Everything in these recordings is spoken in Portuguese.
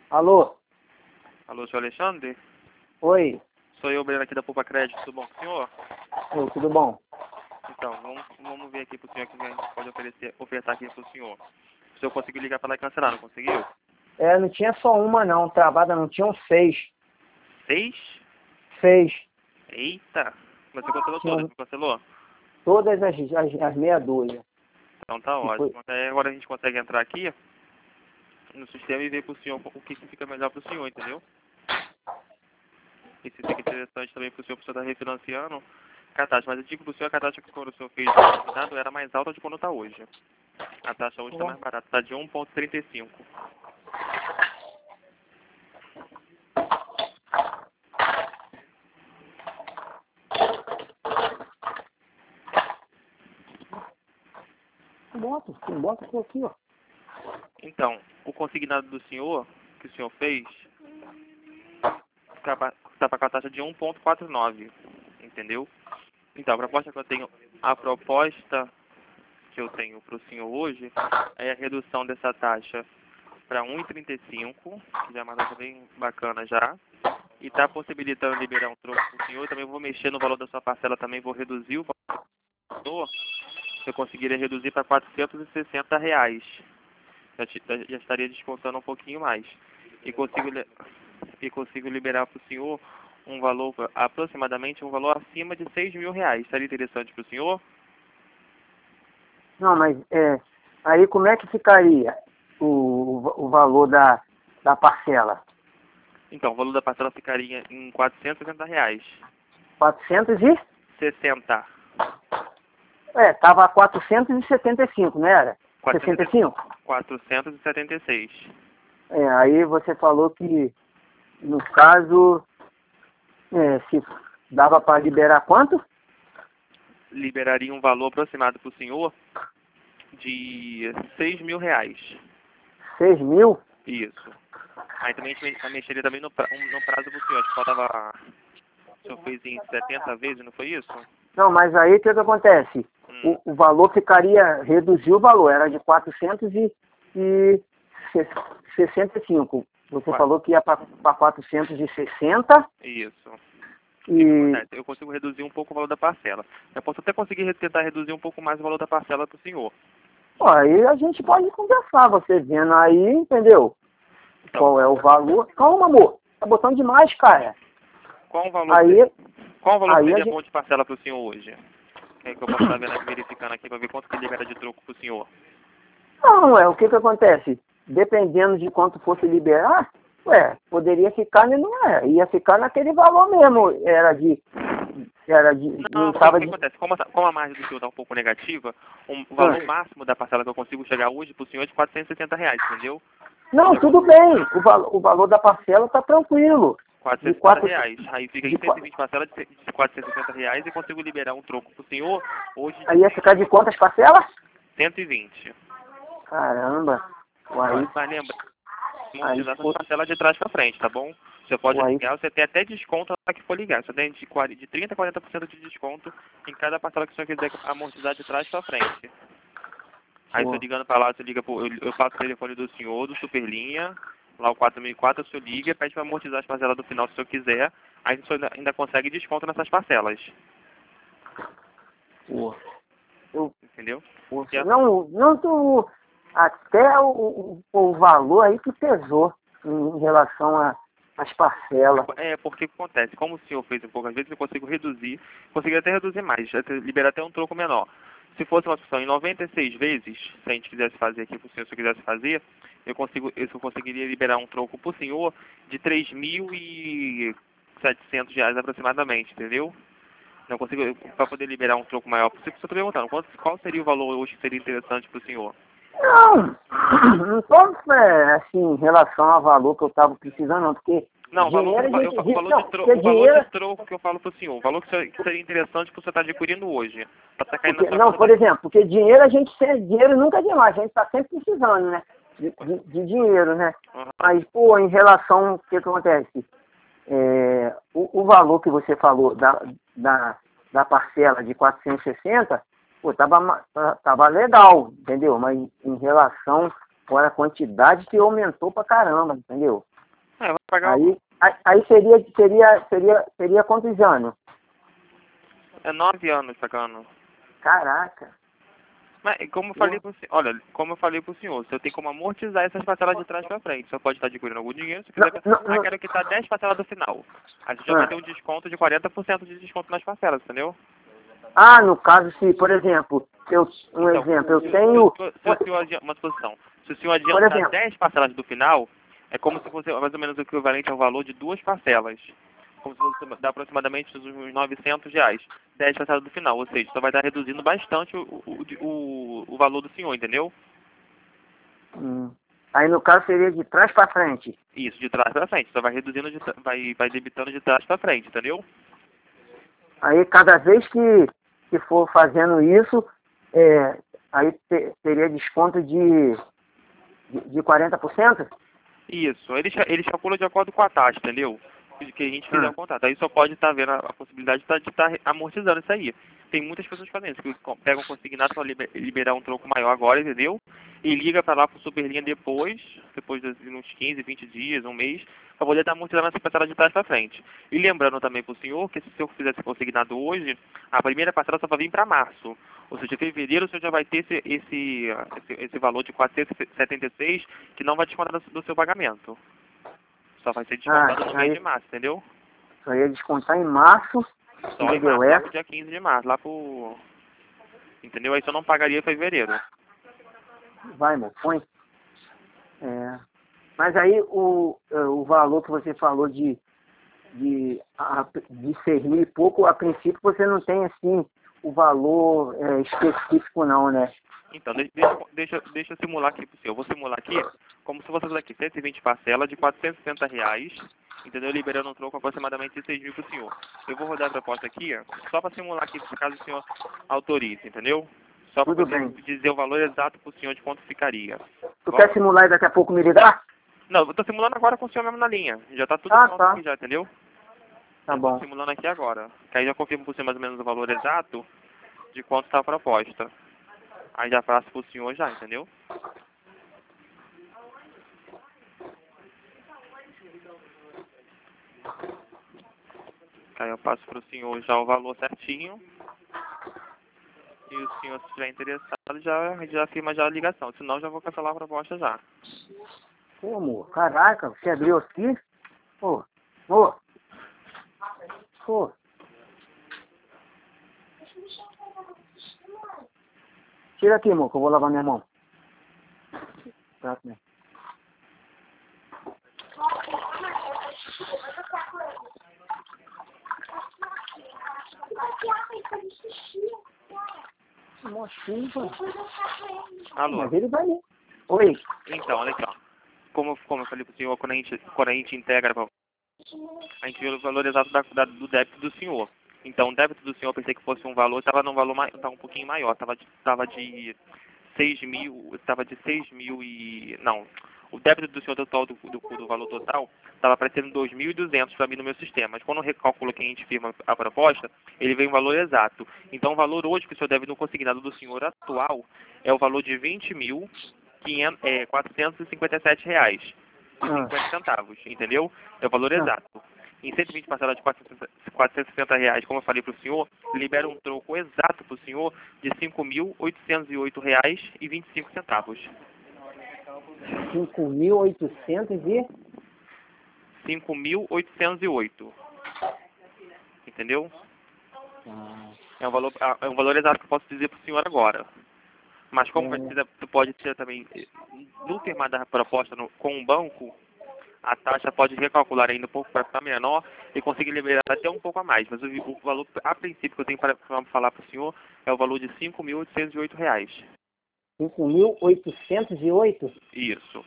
Alô? Alô, senhor Alexandre? Oi? Sou eu, Breno, aqui da Poupa Crédito. Tudo bom com o senhor? Oi, tudo bom? Então, vamos ver aqui pro senhor o que a gente pode ofertar aqui pro senhor. O senhor conseguiu ligar para lá e cancelar, não conseguiu? É, não tinha só uma não, travada não, tinham seis. 6? Seis. Eita! Você cancelou todas, Tinham não cancelou? todas as meia dúzia. Então tá Que foi... ótimo. Até agora a gente consegue entrar aqui no sistema e ver pro senhor o que fica melhor pro senhor, entendeu? E se fica interessante também pro senhor estar refinanciando, a taxa. Mas eu digo pro senhor que a taxa que quando o senhor fez o combinado era mais alta de quando tá hoje. A taxa hoje está mais barata, está de 1,35. Bota por aqui, ó. Então, o consignado do senhor, que o senhor fez, está com a taxa de 1,49, entendeu? Então, a proposta que eu tenho para o senhor hoje é a redução dessa taxa para 1,35, que já é uma taxa bem bacana já, e está possibilitando liberar um troco para o senhor. Eu também vou mexer no valor da sua parcela, também vou reduzir o valor, eu conseguiria reduzir para R$ 460. Já estaria descontando um pouquinho mais. E consigo liberar para o senhor um valor, aproximadamente um valor acima de R$ 6.000. Estaria interessante para o senhor? Não, mas aí como é que ficaria o valor da parcela? Então, o valor da parcela ficaria em R$ 460. 400 e? 60. Tava 475, não era? 470, 65? 476. Aí você falou que, no caso, se dava para liberar quanto? Liberaria um valor aproximado para o senhor de R$ 6.000. 6.000? Isso. Aí também a gente mexeria também no prazo para o senhor. Acho que faltava... O senhor fez em 70 vezes, não foi isso? Não, mas aí o que acontece? O valor ficaria, reduziu o valor, era de 465. Você falou que ia para 460. Isso. E Eu consigo reduzir um pouco o valor da parcela. Eu posso até conseguir tentar reduzir um pouco mais o valor da parcela para o senhor. aí a gente pode conversar, você vendo aí, entendeu? Então, Qual é o valor? Calma, amor. Tá botando demais, cara. Qual o valor, qual o valor que seria bom de parcela para o senhor hoje? É que eu posso estar vendo aqui, verificando aqui para ver quanto que libera de troco para o senhor. Não, o que acontece? Dependendo de quanto fosse liberar, poderia ficar, ia ficar naquele valor mesmo. Não, Tava o que acontece? Como a margem do senhor está um pouco negativa, o valor máximo da parcela que eu consigo chegar hoje para o senhor é de R$ 460, entendeu? Não, tudo bem. O valor da parcela tá tranquilo. R$ 460. Aí fica em 120 parcelas de R$ 460 e consigo liberar um troco para o senhor hoje. Aí ia ficar de quantas parcelas? 120. Caramba. Mas lembra, amortizar essas parcelas de trás para frente, tá bom? Você pode ligar, você tem até desconto na hora que for ligar. Você tem de 30% a 40% de desconto em cada parcela que o senhor quiser amortizar de trás para frente. Aí você ligando para lá, você liga eu passo o telefone do senhor, do Superlinha, lá o 4004, o senhor liga e pede para amortizar as parcelas do final se o senhor quiser. Aí o senhor ainda consegue desconto nessas parcelas. Entendeu? Não, até o valor aí que pesou em relação às parcelas. Porque o que acontece? Como o senhor fez um pouco, às vezes eu consigo conseguir até reduzir mais, liberar até um troco menor. Se fosse uma situação em 96 vezes, se a gente quisesse fazer aqui para o senhor, se eu quisesse fazer, eu conseguiria liberar um troco para o senhor de R$ 3.700 aproximadamente, entendeu? Não consigo, para poder liberar um troco maior. Por isso que eu estou perguntando, qual seria o valor hoje que seria interessante para o senhor? Não tô, assim, em relação ao valor que eu estava precisando, não, porque... Não, o valor de troco que eu falo para o senhor, o valor que seria interessante para você estar adquirindo hoje. Por exemplo, porque dinheiro dinheiro nunca é demais, a gente está sempre precisando, né? De dinheiro, né? Mas, em relação ao que acontece, o valor que você falou da parcela de 460, tava legal, entendeu? Mas em relação com a quantidade que aumentou pra caramba, entendeu? Vai pagar Aí seria quantos anos? é 9 anos pagando. Caraca. Mas como eu falei pro senhor, olha, como eu falei pro senhor, você tem como amortizar essas parcelas de trás pra frente. Você pode estar adquirindo algum dinheiro, se quiser, quero quitar 10 parcelas do final. Aí você já vai ter um desconto de 40% de desconto nas parcelas, entendeu? Ah, no caso, se, por exemplo, eu tenho... Uma suposição. Se o senhor adiantar 10 parcelas do final, é como se fosse mais ou menos o equivalente ao valor de 2 parcelas. Como se fosse dar aproximadamente uns R$900. 10 parcelas do final, ou seja, só vai estar reduzindo bastante o valor do senhor, entendeu? Aí no caso seria de trás para frente. Isso, de trás para frente. Só vai reduzindo, vai debitando de trás para frente, entendeu? Aí cada vez que for fazendo isso, aí teria desconto de 40%? Isso, eles calculam de acordo com a taxa, entendeu? Que a gente fizer o contrato. Aí só pode estar vendo a possibilidade de estar amortizando isso aí. Tem muitas pessoas fazendo isso, que pegam um consignado para liberar um troco maior agora, entendeu? E liga para lá pro Superlinha depois de uns 15, 20 dias, um mês, para poder estar amortizando essa parcela de trás para frente. E lembrando também para o senhor que se o senhor fizesse consignado hoje, a primeira parcela só vai vir para março. Ou seja, em fevereiro o senhor já vai ter esse valor de 476 que não vai descontar do seu pagamento. Só vai ser descontado no mês de março, entendeu? Só ia descontar em março. Só em março, lá pro dia 15 de março, lá pro... Entendeu? Aí só não pagaria em fevereiro. Vai, amor, põe. Mas aí o valor que você falou de discernir pouco, a princípio você não tem assim o valor específico não, né? Então, deixa eu simular aqui pro senhor. Eu vou simular aqui como se fosse aqui 120 parcelas de R$460, entendeu? Liberando um troco aproximadamente de 6 mil pro senhor. Eu vou rodar a proposta aqui, só para simular aqui, caso o senhor autorize, entendeu? Só para poder dizer o valor exato pro senhor de quanto ficaria. Tu quer simular e daqui a pouco me ligar? Não, eu tô simulando agora com o senhor mesmo na linha. Já tá tudo pronto aqui já, entendeu? Tá bom. Tô simulando aqui agora. Que aí já confirmo pro senhor mais ou menos o valor exato de quanto tá a proposta. Aí já faço pro senhor já, entendeu? Aí eu passo pro senhor já o valor certinho. E o senhor, se estiver interessado, já firma já a ligação. Senão já vou cancelar a proposta já. Pô, amor, caraca, você abriu aqui? Pô, amor. Pô. Tira aqui, amor, que eu vou lavar minha mão. Tá, né? Mocinho, pô. Alô? Mas ele vai, né? Oi. Então, olha aqui, ó. Como eu falei pro senhor, quando a gente integra, a gente vê o valor exato do débito do senhor. Então, o débito do senhor, eu pensei que fosse um valor, estava num valor tava um pouquinho maior, estava de 6 mil, não, o débito do senhor total, do valor total, estava aparecendo 2.200 para mim no meu sistema. Mas quando eu recalculo que a gente firma a proposta, ele vem um valor exato. Então, o valor hoje que o senhor deve no consignado do senhor atual é o valor de R$20.457 e 50 centavos, entendeu? É o valor exato. Em 120 parcelas de R$460, como eu falei para o senhor, libera um troco exato para o senhor de R$5.808,25. 5.800 e... 5.808. Entendeu? É um valor exato que eu posso dizer para o senhor agora. Mas como você pode ter também, no firmar da proposta com o banco, a taxa pode recalcular ainda um pouco para ficar menor e conseguir liberar até um pouco a mais. Mas o valor, a princípio, que eu tenho para falar para o senhor é o valor de R$5.808. 5.808? Isso.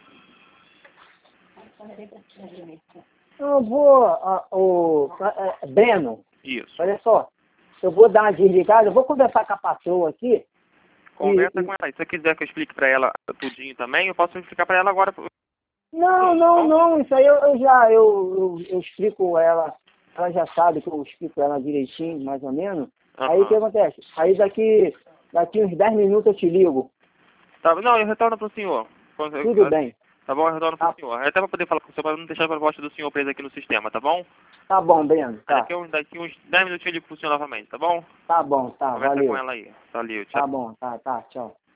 Eu vou... Breno. Isso. Olha só. Eu vou dar uma desligada, eu vou conversar com a patroa aqui. Conversa com ela. Se você quiser que eu explique para ela tudinho também, eu posso explicar para ela agora. Não. Isso aí eu explico ela. Ela já sabe que eu explico ela direitinho, mais ou menos. Aí o que acontece? Aí daqui uns 10 minutos eu te ligo. Tá, não, eu retorno para o senhor. Tudo bem. Tá bom? Eu retorno pro senhor. Até para poder falar com o senhor, para não deixar a proposta do senhor presa aqui no sistema, tá bom? Tá bom, Breno. Tá. Daqui uns 10 minutinhos ele liga pro senhor novamente, tá bom? Tá bom, tá. Conversa Valeu. com ela aí. Valeu, tchau. Tá bom, tá, tchau.